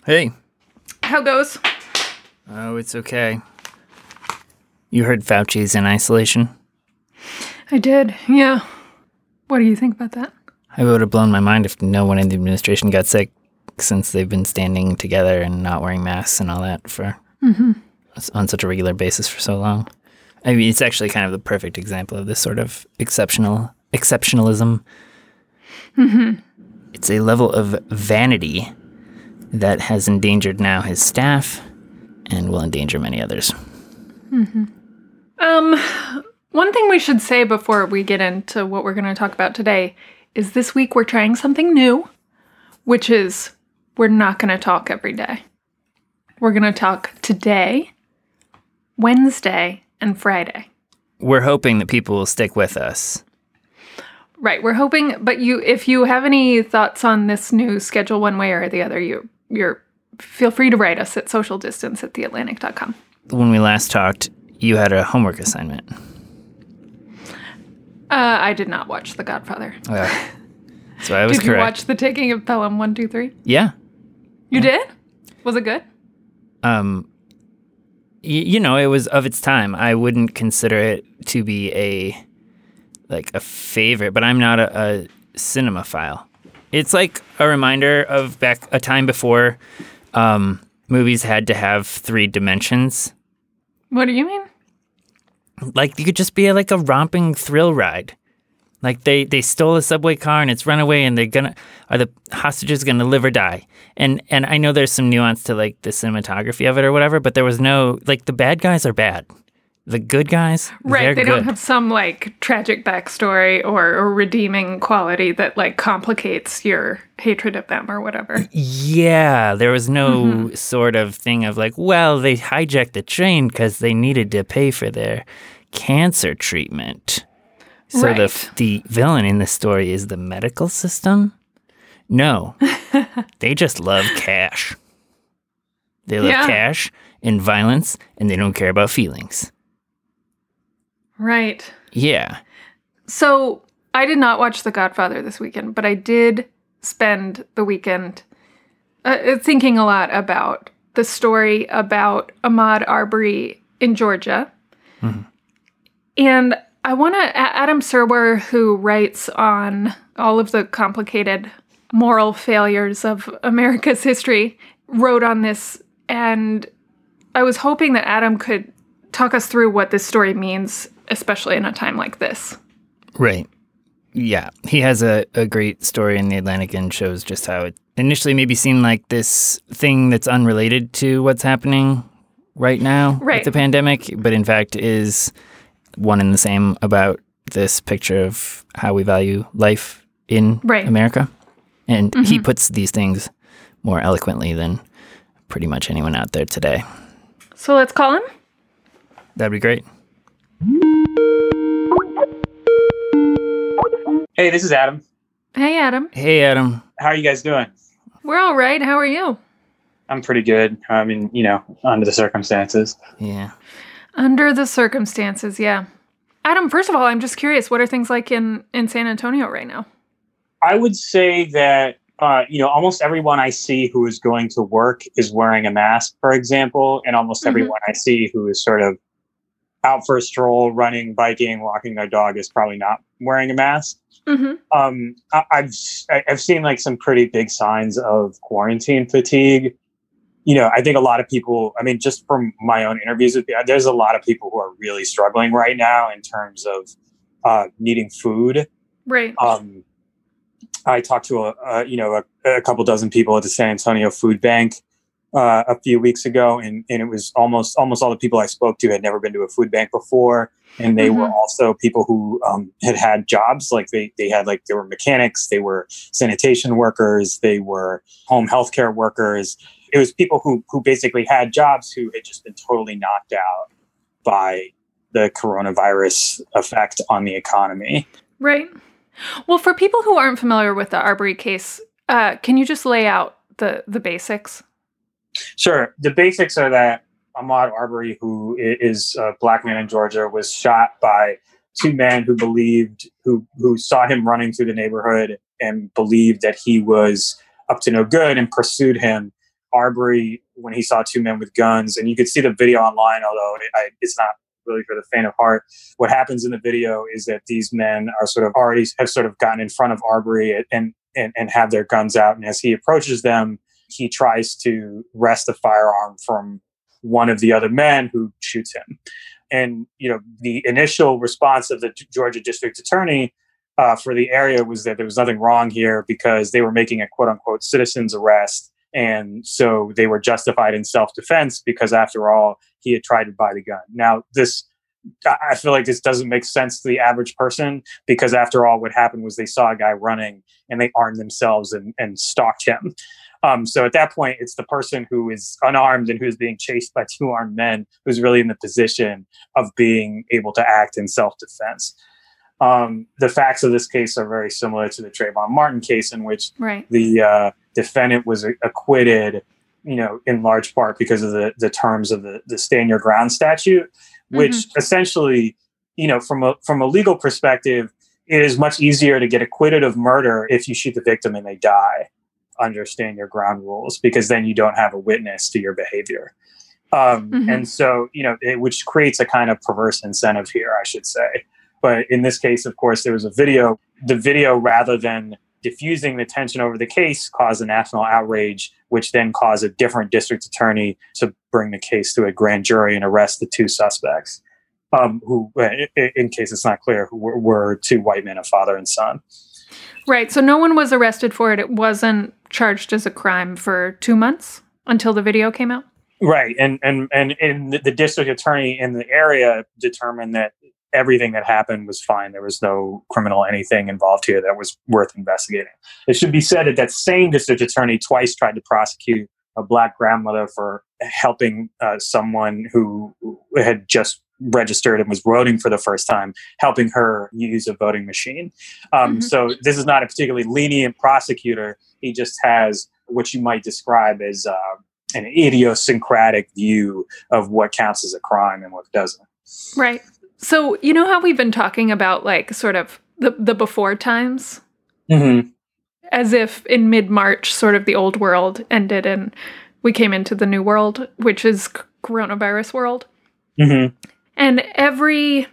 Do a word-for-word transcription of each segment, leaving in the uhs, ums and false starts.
Hey. How goes? Oh, it's okay. You heard Fauci's in isolation? I did, yeah. What do you think about that? I would have blown my mind if no one in the administration got sick, since they've been standing together and not wearing masks and all that for mm-hmm. on such a regular basis for so long. I mean, it's actually kind of the perfect example of this sort of exceptional exceptionalism. Mm-hmm. It's a level of vanity that has endangered now his staff and will endanger many others. Mm-hmm. Um, one thing we should say before we get into what we're going to talk about today is this week we're trying something new, which is we're not going to talk every day. We're going to talk today, Wednesday, and Friday. We're hoping that people will stick with us. Right, we're hoping, but you, if you have any thoughts on this new schedule one way or the other, you, you're feel free to write us at social distance at the atlantic dot com. When we last talked, you had a homework assignment. Uh, I did not watch The Godfather. Uh, so I was did correct. Did you watch The Taking of Pelham one, two, three? Yeah. You yeah. did? Was it good? Um, y- you know, it was of its time. I wouldn't consider it to be a like a favorite, but I'm not a, a cinemaphile. It's like a reminder of back a time before um, movies had to have three dimensions. What do you mean? Like, you could just be like a romping thrill ride. Like, they, they stole a subway car and it's run away and they're gonna, are the hostages gonna live or die? And and I know there's some nuance to, like, the cinematography of it or whatever, but there was no, like, the bad guys are bad. The good guys, right? They good. don't have some like tragic backstory or, or redeeming quality that like complicates your hatred of them or whatever. Yeah, there was no mm-hmm. sort of thing of like, well, they hijacked the train because they needed to pay for their cancer treatment. So right. the the villain in this story is the medical system. No, they just love cash. They love yeah. cash and violence, and they don't care about feelings. Right. Yeah. So I did not watch The Godfather this weekend, but I did spend the weekend uh, thinking a lot about the story about Ahmaud Arbery in Georgia. Mm-hmm. And I want to, Adam Serwer, who writes on all of the complicated moral failures of America's history, wrote on this. And I was hoping that Adam could talk us through what this story means, especially in a time like this. Right. Yeah. He has a, a great story in The Atlantic and shows just how it initially maybe seemed like this thing that's unrelated to what's happening right now right. with the pandemic, but in fact is one and the same about this picture of how we value life in right. America. And mm-hmm. he puts these things more eloquently than pretty much anyone out there today. So let's call him? That'd be great. Hey, this is Adam. Hey, Adam. Hey, Adam. How are you guys doing? We're all right. How are you? I'm pretty good. I mean, you know, under the circumstances. Yeah. Under the circumstances, yeah. Adam, first of all, I'm just curious, what are things like in, in San Antonio right now? I would say that, uh, you know, almost everyone I see who is going to work is wearing a mask, for example, and almost mm-hmm. everyone I see who is sort of out for a stroll, running, biking, walking their dog is probably not wearing a mask. Mm-hmm. Um, I, I've I've seen like some pretty big signs of quarantine fatigue. You know, I think a lot of people, I mean, just from my own interviews with people, there's a lot of people who are really struggling right now in terms of uh, needing food. Right. Um, I talked to a, a you know a, a couple dozen people at the San Antonio Food Bank uh, a few weeks ago, and, and it was almost almost all the people I spoke to had never been to a food bank before, and they mm-hmm. were also people who um, had had jobs, like they they had like they were mechanics, they were sanitation workers, they were home healthcare workers. It was people who who basically had jobs who had just been totally knocked out by the coronavirus effect on the economy. Right. Well, for people who aren't familiar with the Arbery case, uh, can you just lay out the, the basics? Sure. The basics are that Ahmaud Arbery, who is a black man in Georgia, was shot by two men who believed, who who saw him running through the neighborhood and believed that he was up to no good and pursued him. Arbery when he saw two men with guns, and you could see the video online, although it, I, it's not really for the faint of heart. What happens in the video is that these men are sort of already have sort of gotten in front of Arbery and and, and have their guns out. And as he approaches them, he tries to wrest a firearm from one of the other men, who shoots him. And, you know, the initial response of the Georgia district attorney uh, for the area was that there was nothing wrong here because they were making a quote unquote citizen's arrest. And so they were justified in self-defense because, after all, he had tried to buy the gun. Now, this, I feel like this doesn't make sense to the average person because, after all, what happened was they saw a guy running and they armed themselves and, and stalked him. Um, so at that point, it's the person who is unarmed and who's being chased by two armed men who's really in the position of being able to act in self-defense. Um, the facts of this case are very similar to the Trayvon Martin case, in which right. the uh, defendant was acquitted, you know, in large part because of the, the terms of the, the Stand Your Ground statute, which mm-hmm. essentially, you know, from a from a legal perspective, it is much easier to get acquitted of murder if you shoot the victim and they die under Stand Your Ground rules, because then you don't have a witness to your behavior. Um, mm-hmm. And so, you know, it, which creates a kind of perverse incentive here, I should say. But in this case, of course, there was a video. The video, rather than diffusing the tension over the case, caused a national outrage, which then caused a different district attorney to bring the case to a grand jury and arrest the two suspects, um, who, in case it's not clear, were, were two white men, a father and son. Right. So no one was arrested for it. It wasn't charged as a crime for two months until the video came out. Right. And and and, and the district attorney in the area determined that everything that happened was fine. There was no criminal anything involved here that was worth investigating. It should be said that that same district attorney twice tried to prosecute a Black grandmother for helping uh, someone who had just registered and was voting for the first time, helping her use a voting machine. Um, mm-hmm. So this is not a particularly lenient prosecutor. He just has what you might describe as uh, an idiosyncratic view of what counts as a crime and what doesn't. Right. So, you know how we've been talking about like sort of the, the before times? Mm-hmm. As if in mid-March, sort of the old world ended and we came into the new world, which is coronavirus world. Mm-hmm. And every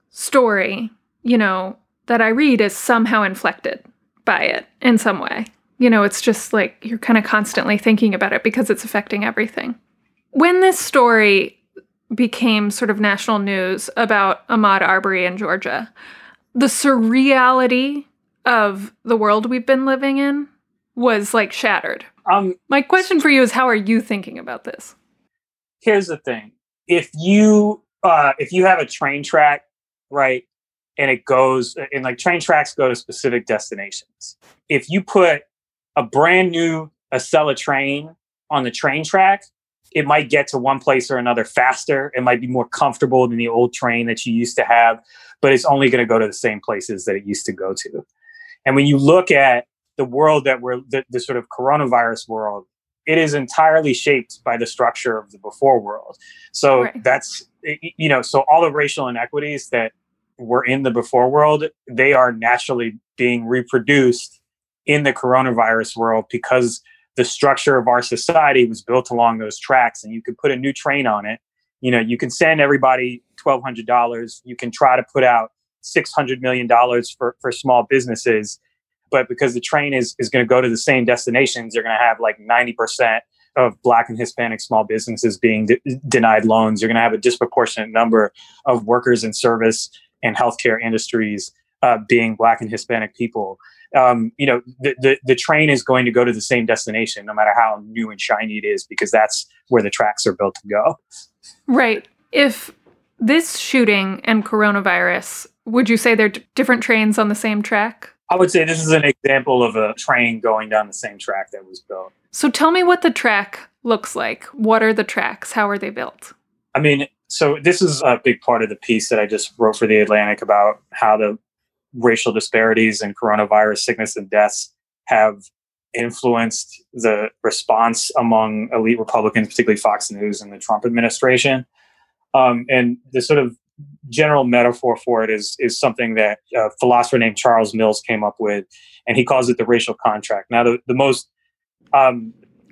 story, you know, that I read is somehow inflected by it in some way. You know, it's just like you're kind of constantly thinking about it because it's affecting everything. When this story became sort of national news about Ahmaud Arbery in Georgia, the surreality of the world we've been living in was like shattered. Um, My question for you is, how are you thinking about this? Here's the thing. If you uh, if you have a train track, right, and it goes, and like train tracks go to specific destinations. If you put a brand new Acela train on the train track, it might get to one place or another faster. It might be more comfortable than the old train that you used to have, but it's only going to go to the same places that it used to go to. And when you look at the world that we're, the, the sort of coronavirus world, it is entirely shaped by the structure of the before world. So right. that's, you know, so all the racial inequities that were in the before world, they are naturally being reproduced in the coronavirus world because the structure of our society was built along those tracks, and you could put a new train on it. You know, you can send everybody twelve hundred dollars. You can try to put out six hundred million dollars for, for small businesses. But because the train is, is going to go to the same destinations, you're going to have like ninety percent of Black and Hispanic small businesses being de- denied loans. You're going to have a disproportionate number of workers in service and healthcare industries uh, being Black and Hispanic people. Um, you know, the, the, the train is going to go to the same destination, no matter how new and shiny it is, because that's where the tracks are built to go. Right. If this shooting and coronavirus, would you say they're d- different trains on the same track? I would say this is an example of a train going down the same track that was built. So tell me what the track looks like. What are the tracks? How are they built? I mean, so this is a big part of the piece that I just wrote for The Atlantic about how the racial disparities and coronavirus sickness and deaths have influenced the response among elite Republicans, particularly Fox News and the Trump administration. Um, and the sort of general metaphor for it is, is something that a philosopher named Charles Mills came up with, and he calls it the racial contract. Now, the, the most... Um,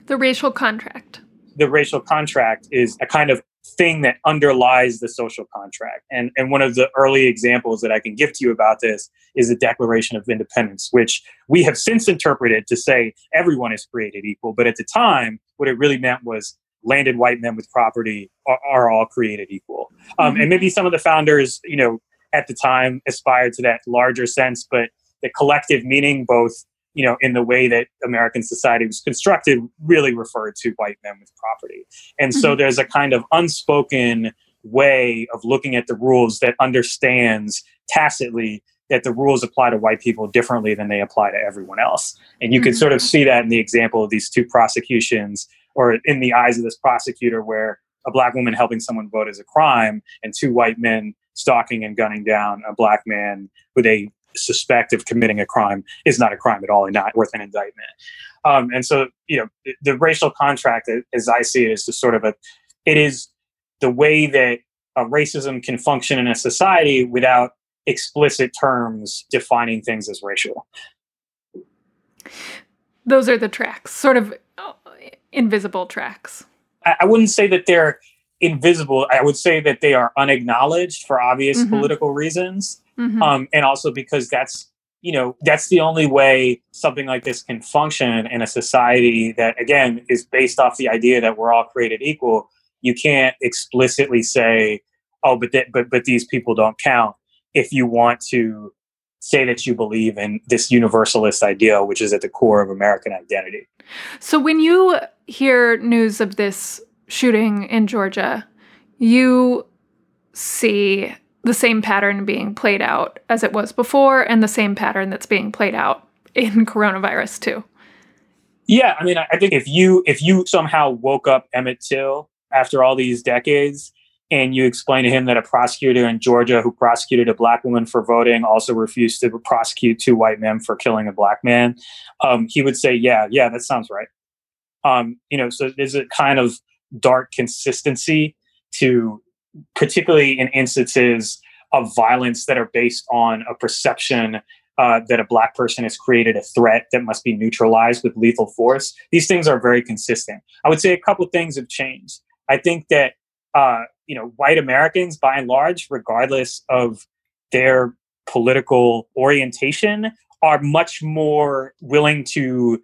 The racial contract. The racial contract is a kind of thing that underlies the social contract. And, and one of the early examples that I can give to you about this is the Declaration of Independence, which we have since interpreted to say everyone is created equal. But at the time, what it really meant was landed white men with property are, are all created equal. Um, mm-hmm. And maybe some of the founders, you know, at the time aspired to that larger sense, but the collective meaning, both, you know, in the way that American society was constructed, really referred to white men with property. And so mm-hmm. there's a kind of unspoken way of looking at the rules that understands tacitly that the rules apply to white people differently than they apply to everyone else. And you mm-hmm. can sort of see that in the example of these two prosecutions, or in the eyes of this prosecutor, where a black woman helping someone vote is a crime, and two white men stalking and gunning down a black man who they suspect of committing a crime is not a crime at all and not worth an indictment. Um, and so, you know, the, the racial contract, as I see it, is just sort of a, it is the way that uh, racism can function in a society without explicit terms defining things as racial. Those are the tracks, sort of invisible tracks. I, I wouldn't say that they're invisible. I would say that they are unacknowledged for obvious mm-hmm. political reasons. Mm-hmm. Um, and also because that's, you know, that's the only way something like this can function in a society that, again, is based off the idea that we're all created equal. You can't explicitly say, oh, but th- but but these people don't count, if you want to say that you believe in this universalist ideal, which is at the core of American identity. So when you hear news of this shooting in Georgia, you see the same pattern being played out as it was before, and the same pattern that's being played out in coronavirus too. Yeah, I mean, I think if you if you somehow woke up Emmett Till after all these decades, and you explain to him that a prosecutor in Georgia who prosecuted a black woman for voting also refused to prosecute two white men for killing a black man, um, he would say, yeah, yeah, that sounds right. Um, you know, so there's a kind of dark consistency to, particularly in instances of violence that are based on a perception uh, that a black person has created a threat that must be neutralized with lethal force. These things are very consistent. I would say a couple of things have changed. I think that, uh, you know, white Americans, by and large, regardless of their political orientation, are much more willing to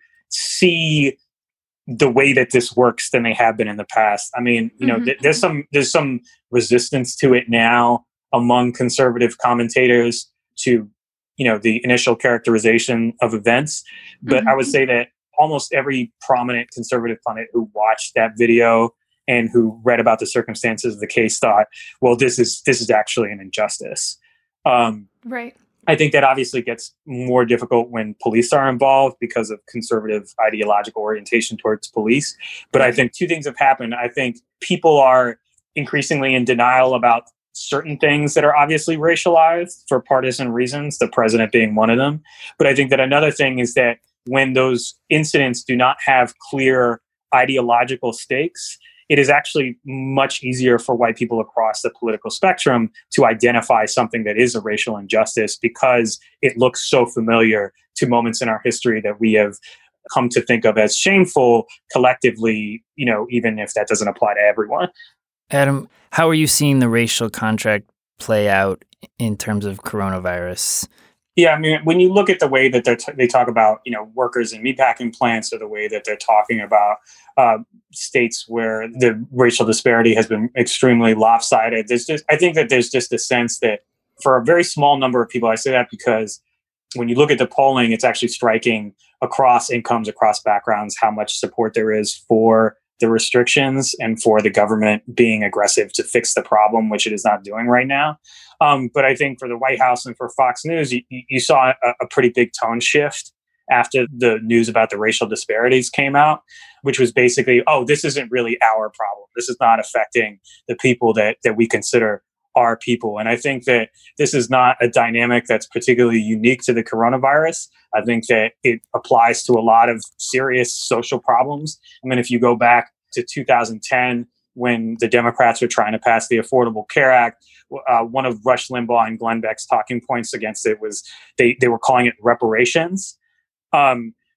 see the way that this works than they have been in the past. I mean, you know, mm-hmm. th- there's some there's some resistance to it now among conservative commentators to, you know, the initial characterization of events. But mm-hmm. I would say that almost every prominent conservative pundit who watched that video and who read about the circumstances of the case thought, well, this is this is actually an injustice. Um, right. I think that obviously gets more difficult when police are involved because of conservative ideological orientation towards police. But I think two things have happened. I think people are increasingly in denial about certain things that are obviously racialized for partisan reasons, the president being one of them. But I think that another thing is that when those incidents do not have clear ideological stakes, it is actually much easier for white people across the political spectrum to identify something that is a racial injustice because it looks so familiar to moments in our history that we have come to think of as shameful collectively, you know, even if that doesn't apply to everyone. Adam, how are you seeing the racial contract play out in terms of coronavirus? Yeah, I mean, when you look at the way that they t- they talk about, you know, workers in meatpacking plants, or the way that they're talking about uh, states where the racial disparity has been extremely lopsided, there's just, I think that there's just a sense that for a very small number of people, I say that because when you look at the polling, it's actually striking across incomes, across backgrounds, how much support there is for the restrictions and for the government being aggressive to fix the problem, which it is not doing right now. Um, but I think for the White House and for Fox News, you, you saw a, a pretty big tone shift after the news about the racial disparities came out, which was basically, oh, this isn't really our problem. This is not affecting the people that that we consider our people. And I think that this is not a dynamic that's particularly unique to the coronavirus. I think that it applies to a lot of serious social problems. I mean, if you go back to two thousand ten, when the Democrats were trying to pass the Affordable Care Act, uh, one of Rush Limbaugh and Glenn Beck's talking points against it was they, they were calling it reparations. Um,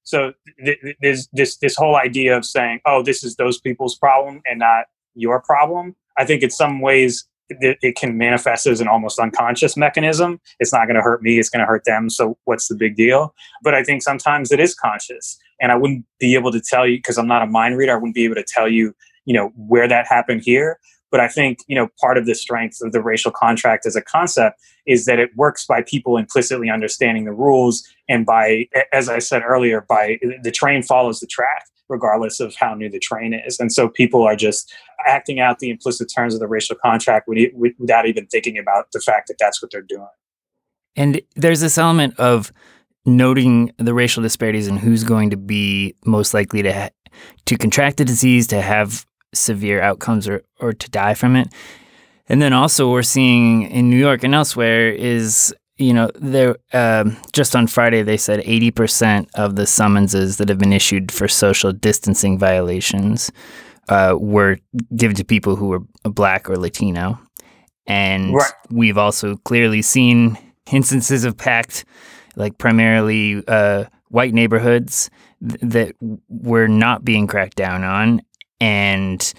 So th- th- there's this this whole idea of saying, oh, this is those people's problem and not your problem. I think in some ways it, it can manifest as an almost unconscious mechanism. It's not going to hurt me, it's going to hurt them. So what's the big deal? But I think sometimes it is conscious. And I wouldn't be able to tell you, because I'm not a mind reader, I wouldn't be able to tell you, you know, where that happened here. But I think, you know, part of the strength of the racial contract as a concept is that it works by people implicitly understanding the rules. And by, as I said earlier, by the train follows the track, regardless of how new the train is. And so people are just acting out the implicit terms of the racial contract without even thinking about the fact that that's what they're doing. And there's this element of noting the racial disparities and who's going to be most likely to ha- to contract the disease, to have severe outcomes, or, or to die from it. And then also we're seeing in New York and elsewhere is, you know, there um, just on Friday they said eighty percent of the summonses that have been issued for social distancing violations uh, were given to people who were Black or Latino. And right. We've also clearly seen instances of packed, like primarily uh, white neighborhoods th- that were not being cracked down on. And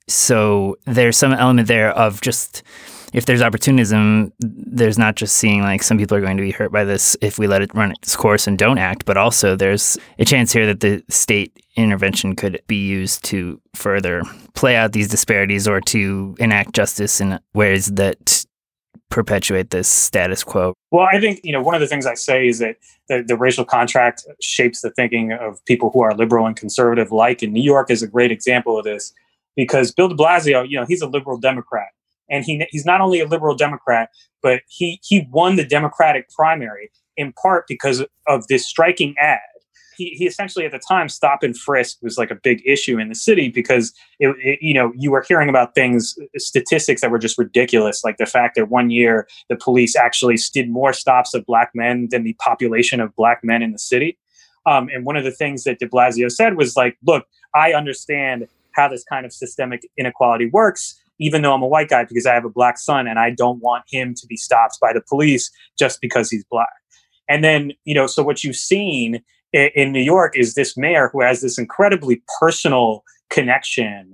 so there's some element there of just, if there's opportunism, there's not just seeing like some people are going to be hurt by this if we let it run its course and don't act, but also there's a chance here that the state intervention could be used to further play out these disparities or to enact justice in ways that perpetuate this status quo. Well, I think, you know, one of the things I say is that the, the racial contract shapes the thinking of people who are liberal and conservative like, and New York is a great example of this, because Bill de Blasio, you know, he's a liberal Democrat, and he he's not only a liberal Democrat, but he he won the Democratic primary in part because of this striking ad. He, he essentially at the time, stop and frisk was like a big issue in the city because, it, it, you know, you were hearing about things, statistics that were just ridiculous. Like the fact that one year the police actually did more stops of Black men than the population of Black men in the city. Um, and one of the things that de Blasio said was like, look, I understand how this kind of systemic inequality works, even though I'm a white guy, because I have a Black son and I don't want him to be stopped by the police just because he's Black. And then, you know, so what you've seen in New York is this mayor who has this incredibly personal connection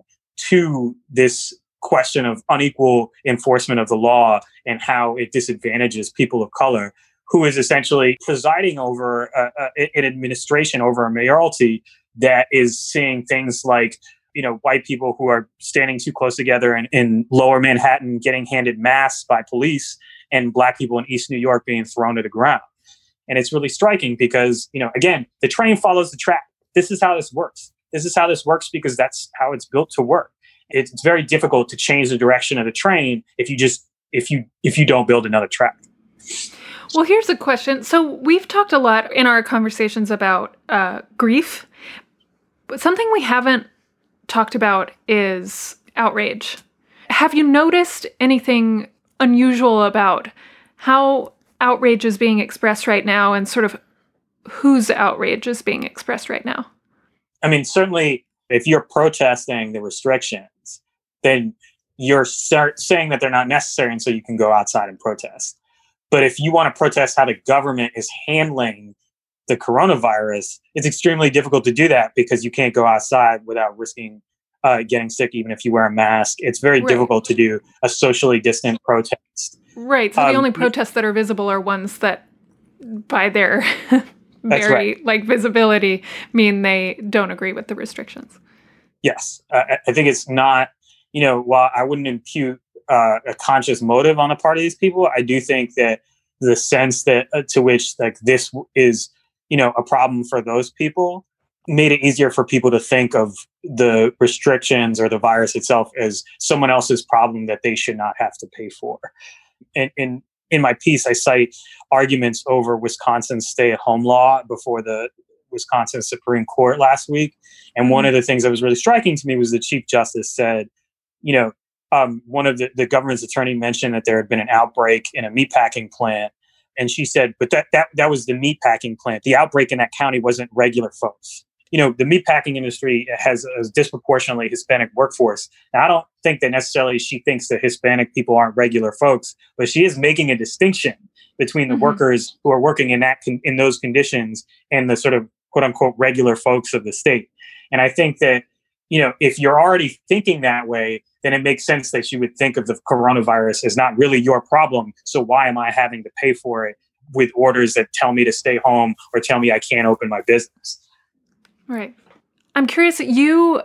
to this question of unequal enforcement of the law and how it disadvantages people of color, who is essentially presiding over uh, uh, an administration, over a mayoralty that is seeing things like, you know, white people who are standing too close together in, in lower Manhattan getting handed masks by police, and Black people in East New York being thrown to the ground. And it's really striking because, you know, again, the train follows the track. This is how this works. This is how this works because that's how it's built to work. It's, it's very difficult to change the direction of the train if you just if you if you don't build another track. Well, here's a question. So we've talked a lot in our conversations about uh, grief, but something we haven't talked about is outrage. Have you noticed anything unusual about how outrage is being expressed right now, and sort of whose outrage is being expressed right now? I mean, certainly if you're protesting the restrictions, then you're start saying that they're not necessary, and so you can go outside and protest. But if you want to protest how the government is handling the coronavirus, it's extremely difficult to do that because you can't go outside without risking uh, getting sick, even if you wear a mask. It's very right. difficult to do a socially distant protest. Right. So um, the only protests that are visible are ones that, by their very right. like visibility, mean they don't agree with the restrictions. Yes, uh, I think it's not. You know, while I wouldn't impute uh, a conscious motive on the part of these people, I do think that the sense that uh, to which like this is, you know, a problem for those people made it easier for people to think of the restrictions or the virus itself as someone else's problem that they should not have to pay for. And in in my piece, I cite arguments over Wisconsin's stay-at-home law before the Wisconsin Supreme Court last week. And one of the things that was really striking to me was the Chief Justice said, you know, um, one of the, the government's attorney mentioned that there had been an outbreak in a meatpacking plant. And she said, but that, that, that was the meatpacking plant. The outbreak in that county wasn't regular folks. You know, the meatpacking industry has a disproportionately Hispanic workforce. Now, I don't think that necessarily she thinks that Hispanic people aren't regular folks, but she is making a distinction between the mm-hmm. workers who are working in that con- in those conditions and the sort of quote unquote regular folks of the state. And I think that, you know, if you're already thinking that way, then it makes sense that you would think of the coronavirus as not really your problem. So why am I having to pay for it with orders that tell me to stay home or tell me I can't open my business? Right. I'm curious, you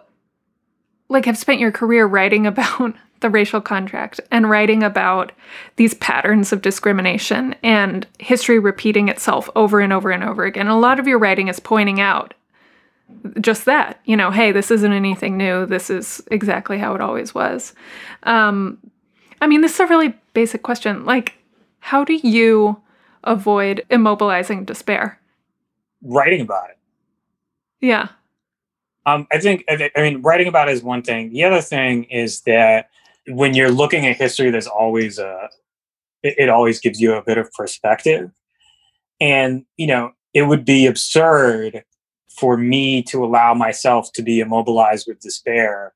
like have spent your career writing about the racial contract and writing about these patterns of discrimination and history repeating itself over and over and over again. A lot of your writing is pointing out just that, you know, hey, this isn't anything new. This is exactly how it always was. Um, I mean, this is a really basic question. Like, how do you avoid immobilizing despair? Writing about it. Yeah. Um, I think, I mean, writing about it is one thing. The other thing is that when you're looking at history, there's always a, it, it always gives you a bit of perspective. And, you know, it would be absurd for me to allow myself to be immobilized with despair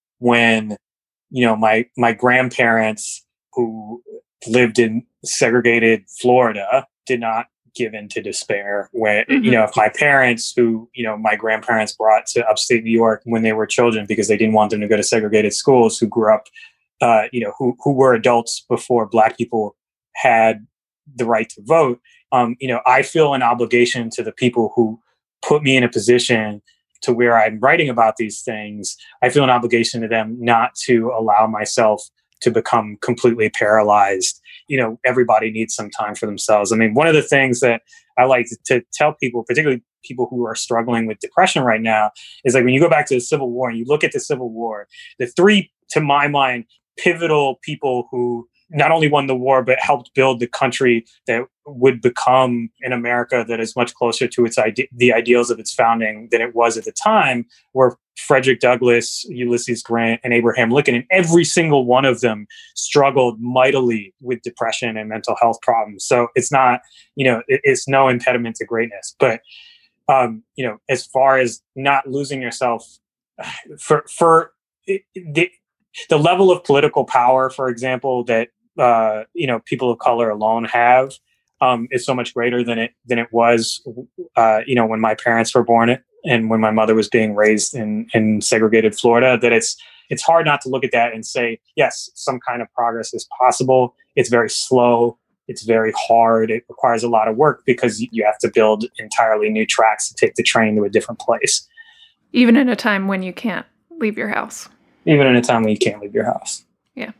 when, you know, my, my grandparents who lived in segregated Florida did not give in to despair. When, mm-hmm. you know, if my parents who, you know, my grandparents brought to upstate New York when they were children because they didn't want them to go to segregated schools, who grew up, uh, you know, who, who were adults before Black people had the right to vote. Um, you know, I feel an obligation to the people who put me in a position to where I'm writing about these things. I feel an obligation to them not to allow myself to become completely paralyzed. You know, everybody needs some time for themselves. I mean, one of the things that I like to, to tell people, particularly people who are struggling with depression right now, is like when you go back to the Civil War and you look at the Civil War, the three, to my mind, pivotal people who not only won the war, but helped build the country that would become an America that is much closer to its ide- the ideals of its founding than it was at the time, were Frederick Douglass, Ulysses Grant, and Abraham Lincoln. And every single one of them struggled mightily with depression and mental health problems. So it's not, you know, it, it's no impediment to greatness. But, um, you know, as far as not losing yourself, for, for it, the, the level of political power, for example, that Uh, you know, people of color alone have um, is so much greater than it than it was, uh, you know, when my parents were born it and when my mother was being raised in in segregated Florida. That it's it's hard not to look at that and say, yes, some kind of progress is possible. It's very slow. It's very hard. It requires a lot of work because you have to build entirely new tracks to take the train to a different place. Even in a time when you can't leave your house. Even in a time when you can't leave your house. Yeah.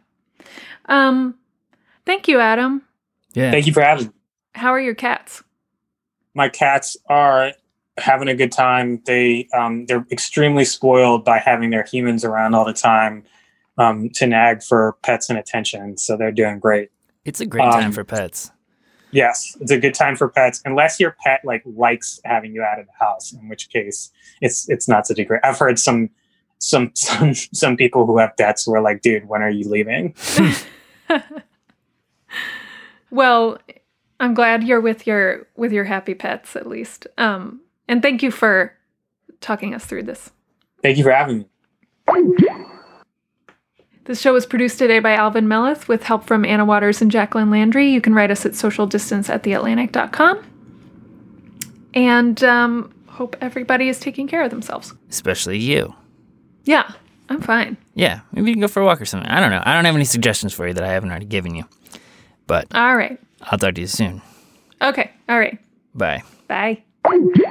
Um. Thank you, Adam. Yeah. Thank you for having me. How are your cats? My cats are having a good time. They um, they're extremely spoiled by having their humans around all the time um, to nag for pets and attention. So they're doing great. It's a great um, time for pets. Yes, it's a good time for pets, unless your pet like likes having you out of the house, in which case it's it's not such a great. I've heard some some some some people who have pets who are like, dude, when are you leaving? Well, I'm glad you're with your with your happy pets at least. Um, and thank you for talking us through this. Thank you for having me. This show was produced today by Alvin Melleth with help from Anna Waters and Jacqueline Landry. You can write us at social distance at the atlantic dot com. And um, hope everybody is taking care of themselves. Especially you. Yeah, I'm fine. Yeah, maybe you can go for a walk or something. I don't know. I don't have any suggestions for you that I haven't already given you. But all right. I'll talk to you soon. Okay. All right. Bye. Bye.